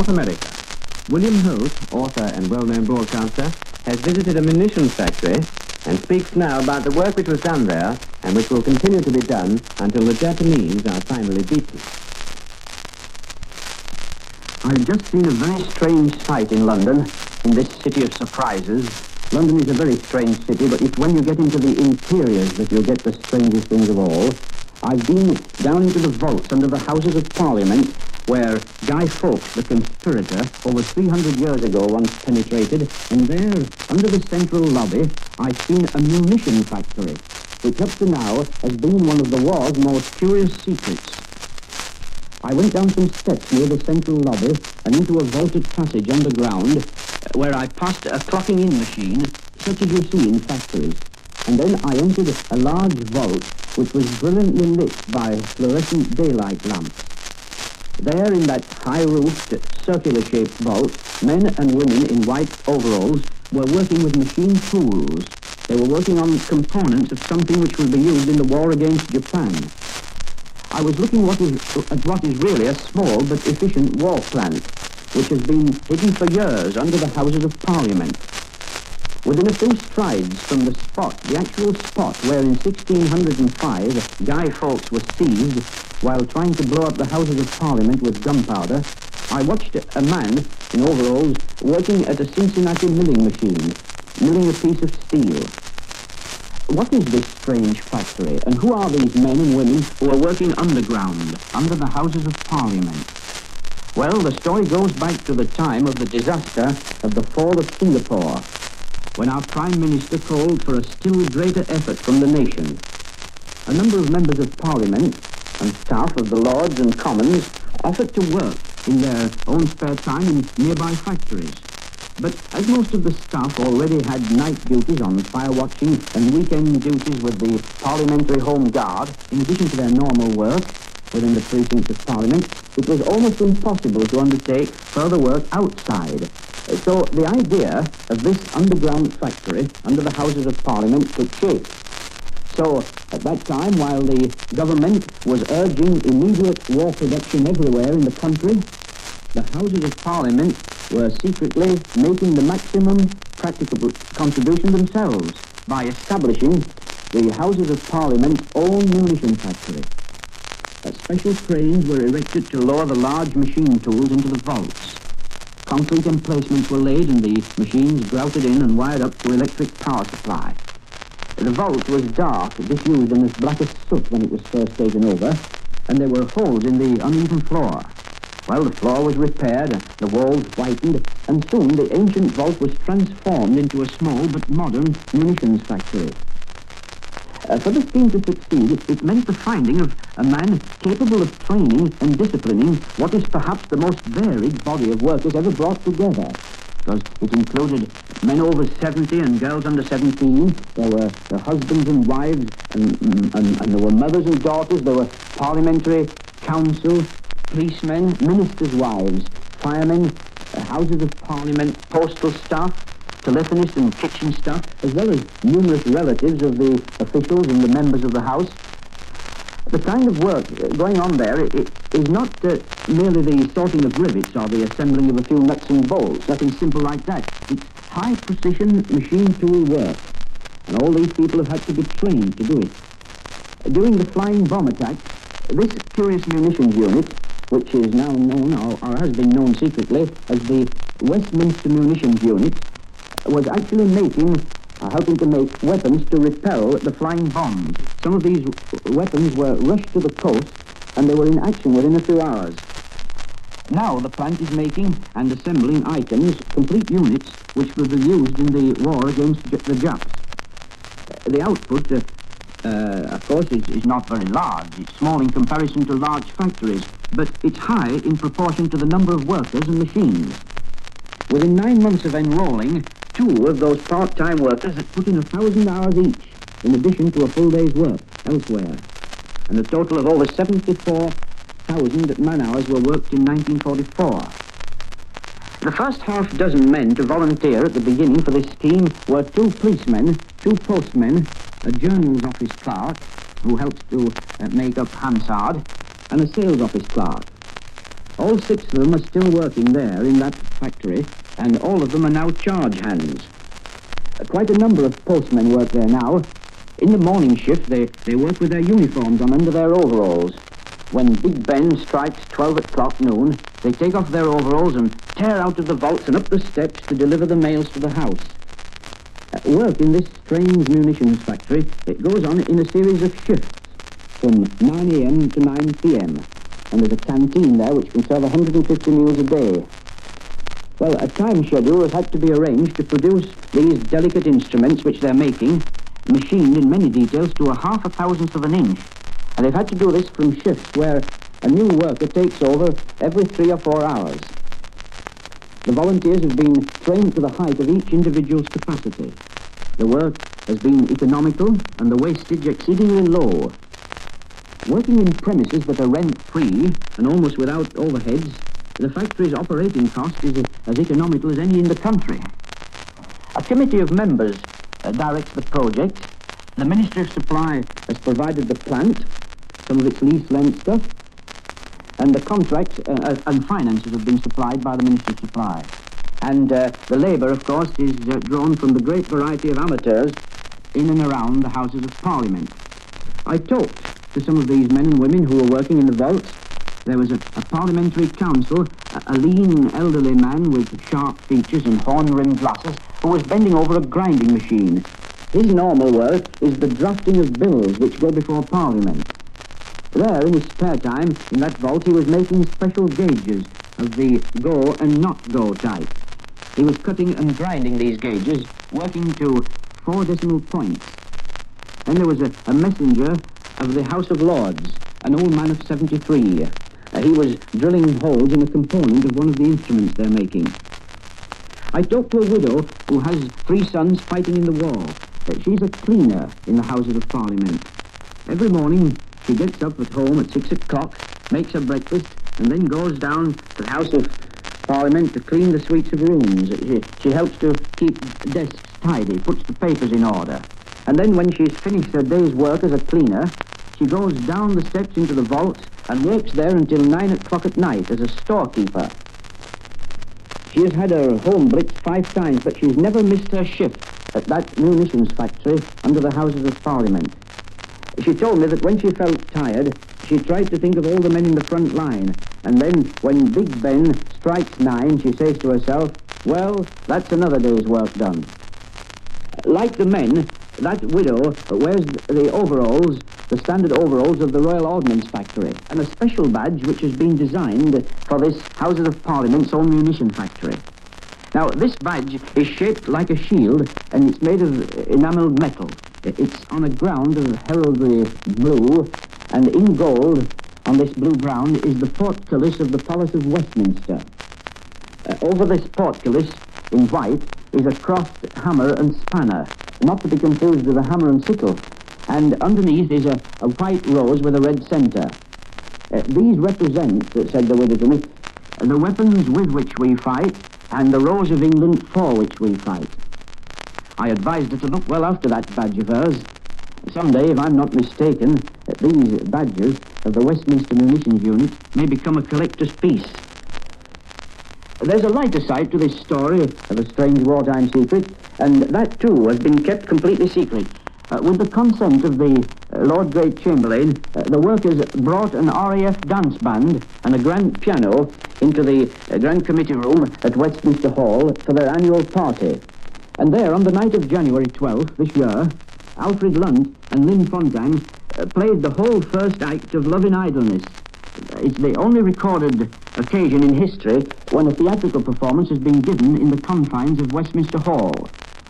North America. William Holt, author and well-known broadcaster, has visited a munitions factory and speaks now about the work which was done there and which will continue to be done until the Japanese are finally beaten. I've just seen a very strange sight in London, in this city of surprises. London is a very strange city, but it's when you get into the interiors that you'll get the strangest things of all. I've been down into the vaults under the Houses of Parliament, where Guy Fawkes, the conspirator, over 300 years ago once penetrated, and there, under the central lobby, I've seen a munition factory, which up to now has been one of the war's most curious secrets. I went down some steps near the central lobby and into a vaulted passage underground, where I passed a clocking-in machine, such as you see in factories. And then I entered a large vault, which was brilliantly lit by fluorescent daylight lamps. There, in that high-roofed, circular-shaped vault, men and women in white overalls were working with machine tools. They were working on components of something which will be used in the war against Japan. I was looking at what is really a small but efficient war plant, which has been hidden for years under the Houses of Parliament. Within a few strides from the spot, the actual spot where in 1605 Guy Fawkes was seized while trying to blow up the Houses of Parliament with gunpowder, I watched a man in overalls working at a Cincinnati milling machine, milling a piece of steel. What is this strange factory, and who are these men and women who are working underground, under the Houses of Parliament? Well, the story goes back to the time of the disaster of the fall of Singapore, when our Prime Minister called for a still greater effort from the nation. A number of members of Parliament and staff of the Lords and Commons offered to work in their own spare time in nearby factories. But as most of the staff already had night duties on fire watching and weekend duties with the Parliamentary Home Guard, in addition to their normal work within the precincts of Parliament, it was almost impossible to undertake further work outside. So the idea of this underground factory under the Houses of Parliament took shape. So at that time, while the government was urging immediate war production everywhere in the country, the Houses of Parliament were secretly making the maximum practicable contribution themselves by establishing the Houses of Parliament's own munition factory. Special cranes were erected to lower the large machine tools into the vaults. Concrete emplacements were laid and the machines grouted in and wired up to electric power supply. The vault was dark, disused and as black as soot when it was first taken over, and there were holes in the uneven floor. Well, the floor was repaired, the walls whitened, and soon the ancient vault was transformed into a small but modern munitions factory. For the scheme to succeed, it meant the finding of a man capable of training and disciplining what is perhaps the most varied body of workers ever brought together. Because it included men over 70 and girls under 17. There were the husbands and wives, and there were mothers and daughters. There were parliamentary council, policemen, ministers' wives, firemen, Houses of Parliament, postal staff, telephonists and kitchen staff, as well as numerous relatives of the officials and the members of the House. The kind of work going on there is not merely the sorting of rivets or the assembling of a few nuts and bolts, nothing simple like that. It's high-precision machine tool work, and all these people have had to be trained to do it. During the flying bomb attack, this curious munitions unit, which is now known, or has been known secretly, as the Westminster Munitions Unit, was actually helping to make weapons to repel the flying bombs. Some of these weapons were rushed to the coast, and they were in action within a few hours. Now the plant is making and assembling items, complete units, which will be used in the war against the Japs. The output, of course, is not very large. It's small in comparison to large factories, but it's high in proportion to the number of workers and machines. Within 9 months of enrolling, 2 of those part-time workers had put in 1,000 hours each, in addition to a full day's work elsewhere. And a total of over 74,000 man-hours were worked in 1944. The first half-dozen men to volunteer at the beginning for this scheme were 2 policemen, 2 postmen, a journals office clerk, who helped to make up Hansard, and a sales office clerk. All 6 of them are still working there in that factory, and all of them are now charge hands. Quite a number of postmen work there now. In the morning shift, they work with their uniforms on under their overalls. When Big Ben strikes 12 o'clock noon, they take off their overalls and tear out of the vaults and up the steps to deliver the mails to the house. Work in this strange munitions factory, it goes on in a series of shifts from 9 a.m. to 9 p.m. And there's a canteen there which can serve 150 meals a day. Well, a time schedule has had to be arranged to produce these delicate instruments which they're making, machined in many details to a 0.5 of an inch. And they've had to do this from shifts where a new worker takes over every 3 or 4 hours. The volunteers have been trained to the height of each individual's capacity. The work has been economical and the wastage exceedingly low. Working in premises that are rent-free and almost without overheads, the factory's operating cost is as economical as any in the country. A committee of members directs the project. The Ministry of Supply has provided the plant, some of its lease lent stuff, and the contracts and finances have been supplied by the Ministry of Supply. And the labour, of course, is drawn from the great variety of amateurs in and around the Houses of Parliament. I talked to some of these men and women who were working in the vault. There was a parliamentary counsel, a lean, elderly man with sharp features and horn-rimmed glasses, who was bending over a grinding machine. His normal work is the drafting of bills which go before Parliament. There, in his spare time, in that vault, he was making special gauges of the go and not go type. He was cutting and grinding these gauges, working to 4 decimal points. Then there was a messenger of the House of Lords, an old man of 73. He was drilling holes in a component of one of the instruments they're making. I talked to a widow who has 3 sons fighting in the war. She's a cleaner in the Houses of Parliament. Every morning, she gets up at home at 6 o'clock, makes her breakfast, and then goes down to the House of Parliament to clean the suites of rooms. She helps to keep desks tidy, puts the papers in order. And then when she's finished her day's work as a cleaner, she goes down the steps into the vault and works there until 9 o'clock at night as a storekeeper. She has had her home blitzed 5 times, but she's never missed her shift at that munitions factory under the Houses of Parliament. She told me that when she felt tired, she tried to think of all the men in the front line, and then when Big Ben strikes 9, she says to herself, well, that's another day's work done. Like the men, that widow wears the overalls, the standard overalls of the Royal Ordnance Factory, and a special badge which has been designed for this Houses of Parliament's own munition factory. Now, this badge is shaped like a shield, and it's made of enamelled metal. It's on a ground of heraldry blue, and in gold, on this blue ground, is the portcullis of the Palace of Westminster. Over this portcullis, in white, is a crossed hammer and spanner, not to be confused with a hammer and sickle, and underneath is a white rose with a red centre. These represent, said the widow to me, the weapons with which we fight, and the Rose of England for which we fight. I advised her to look well after that badge of hers. Someday, if I'm not mistaken, these badges of the Westminster Munitions Unit may become a collector's piece. There's a lighter side to this story of a strange wartime secret, and that too has been kept completely secret. With the consent of the Lord Great Chamberlain, the workers brought an RAF dance band and a grand piano into the Grand Committee room at Westminster Hall for their annual party. And there, on the night of January 12th this year, Alfred Lunt and Lynn Fontaine played the whole first act of Love in Idleness. It's the only recorded occasion in history when a theatrical performance has been given in the confines of Westminster Hall.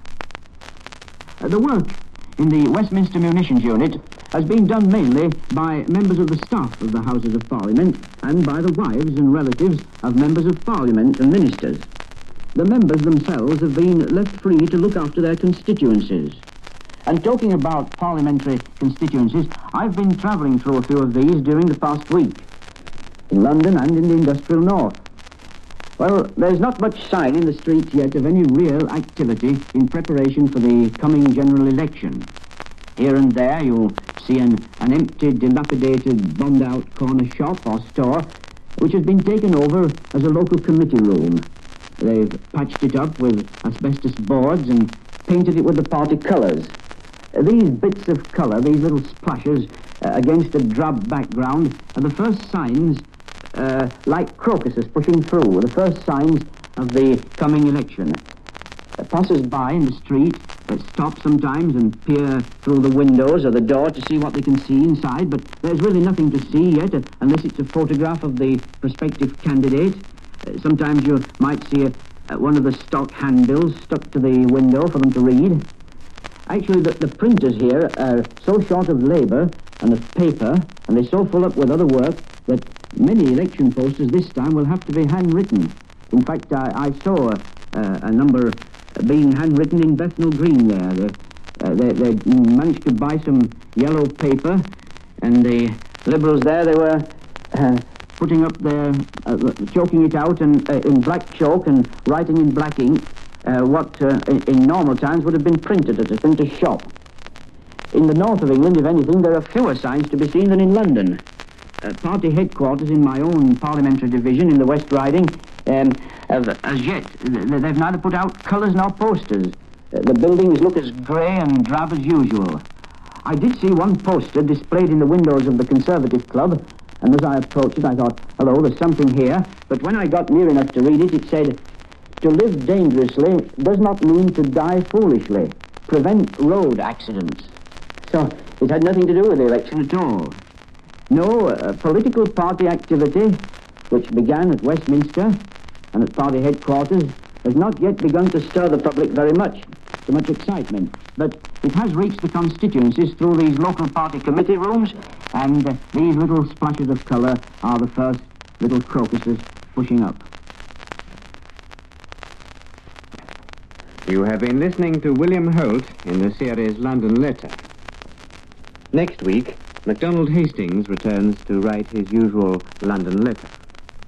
The work in the Westminster Munitions Unit has been done mainly by members of the staff of the Houses of Parliament and by the wives and relatives of members of Parliament and ministers. The members themselves have been left free to look after their constituencies. And talking about parliamentary constituencies, I've been travelling through a few of these during the past week, in London and in the industrial north. Well, there's not much sign in the streets yet of any real activity in preparation for the coming general election. Here and there you'll see an empty, dilapidated, bombed-out corner shop or store which has been taken over as a local committee room. They've patched it up with asbestos boards and painted it with the party colours. These bits of colour, these little splashes against a drab background, are the first signs, like crocuses pushing through, the first signs of the coming election. Passers-by in the street stop sometimes and peer through the windows or the door to see what they can see inside, but there's really nothing to see yet, unless it's a photograph of the prospective candidate. Sometimes you might see one of the stock handbills stuck to the window for them to read. Actually, the printers here are so short of labour and of paper, and they're so full up with other work, that many election posters this time will have to be handwritten. In fact, I saw a number being handwritten in Bethnal Green there. They managed to buy some yellow paper, and the Liberals there, they were putting up their, choking it out and in black chalk and writing in black ink what in normal times would have been printed at a printer's shop. In the north of England, if anything, there are fewer signs to be seen than in London. Party headquarters in my own parliamentary division in the West Riding, as yet, they've neither put out colours nor posters. The buildings look as grey and drab as usual. I did see one poster displayed in the windows of the Conservative Club, and as I approached it, I thought, hello, there's something here. But when I got near enough to read it, it said, "To live dangerously does not mean to die foolishly. Prevent road accidents." So it had nothing to do with the election at all. No, political party activity, which began at Westminster and at party headquarters, has not yet begun to stir the public very much, to much excitement. But it has reached the constituencies through these local party committee rooms, and these little splashes of colour are the first little crocuses pushing up. You have been listening to William Holt in the series London Letter. Next week, MacDonald Hastings returns to write his usual London Letter.